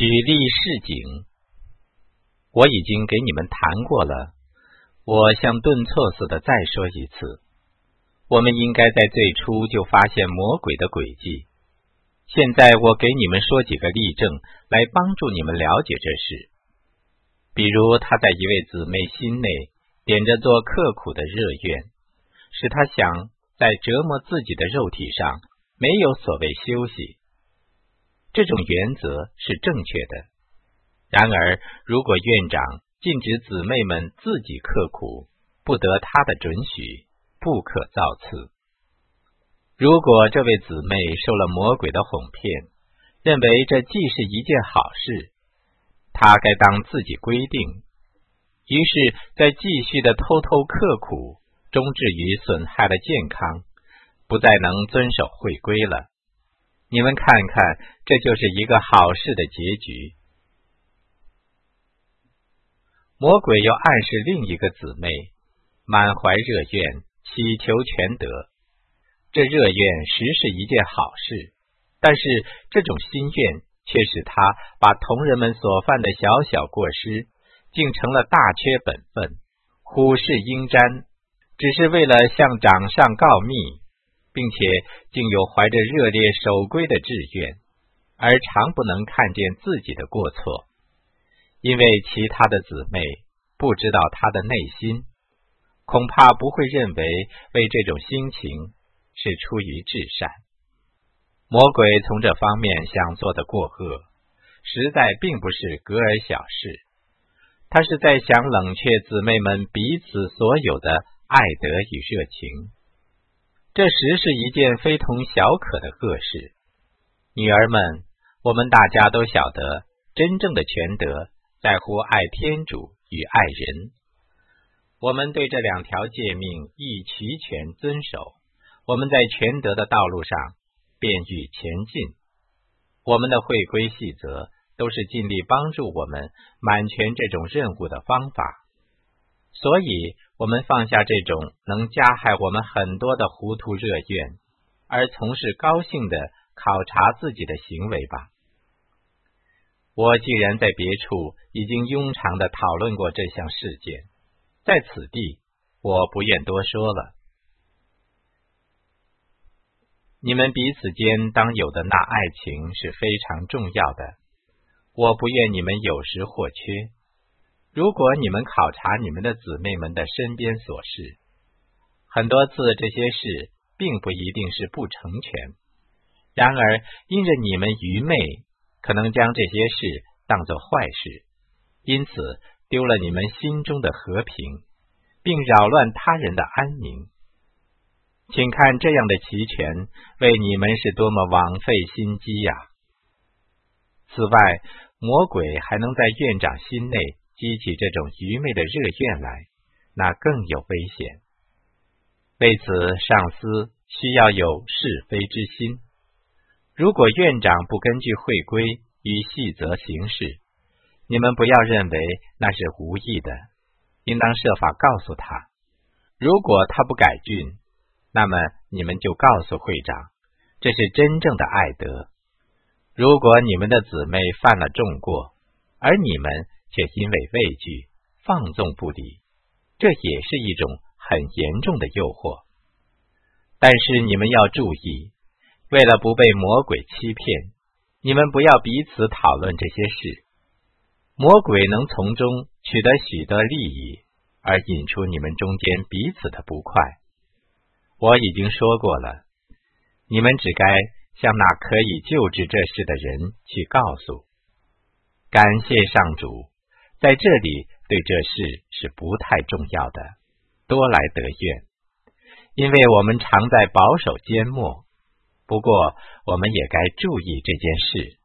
举例示警。我已经给你们谈过了，我像顿挫似的再说一次，我们应该在最初就发现魔鬼的诡计。现在我给你们说几个例证，来帮助你们了解这事。比如他在一位姊妹心内点着做刻苦的热愿，使他想在折磨自己的肉体上没有所谓休息。这种原则是正确的。然而，如果院长禁止姊妹们自己刻苦，不得他的准许，不可造次。如果这位姊妹受了魔鬼的哄骗，认为这既是一件好事，她该当自己规定，于是在继续的偷偷刻苦，终至于损害了健康，不再能遵守会规了。你们看看，这就是一个好事的结局。魔鬼又暗示另一个姊妹，满怀热愿，祈求全得。这热愿实是一件好事，但是这种心愿却使他把同人们所犯的小小过失，竟成了大缺本分，虎视应瞻，只是为了向掌上告密，并且竟有怀着热烈守规的志愿，而常不能看见自己的过错，因为其他的姊妹不知道他的内心，恐怕不会认为为这种心情是出于至善。魔鬼从这方面想做的过恶，实在并不是格尔小事，他是在想冷却姊妹们彼此所有的爱德与热情。这实是一件非同小可的恶事。女儿们，我们大家都晓得，真正的全德在乎爱天主与爱人。我们对这两条诫命亦齐全遵守，我们在全德的道路上便欲前进。我们的会规细则都是尽力帮助我们满全这种任务的方法。所以我们放下这种能加害我们很多的糊涂热愿，而从事高兴的考察自己的行为吧。我既然在别处已经庸常地讨论过这项事件，在此地我不愿多说了。你们彼此间当有的那爱情是非常重要的，我不愿你们有时或缺。如果你们考察你们的姊妹们的身边琐事，很多次这些事并不一定是不成全，然而因着你们愚昧，可能将这些事当作坏事，因此丢了你们心中的和平，并扰乱他人的安宁。请看这样的齐全为你们是多么枉费心机呀！此外，魔鬼还能在院长心内激起这种愚昧的热愿来，那更有危险。为此，上司需要有是非之心。如果院长不根据会规与细则行事，你们不要认为那是无意的，应当设法告诉他。如果他不改进，那么你们就告诉会长，这是真正的爱德。如果你们的姊妹犯了重过，而你们却因为畏惧放纵不理，这也是一种很严重的诱惑。但是你们要注意，为了不被魔鬼欺骗，你们不要彼此讨论这些事。魔鬼能从中取得许多利益，而引出你们中间彼此的不快。我已经说过了，你们只该向那可以救治这事的人去告诉。感谢上主，在这里对这事是不太重要的，多来得愿，因为我们常在保守缄默，不过我们也该注意这件事。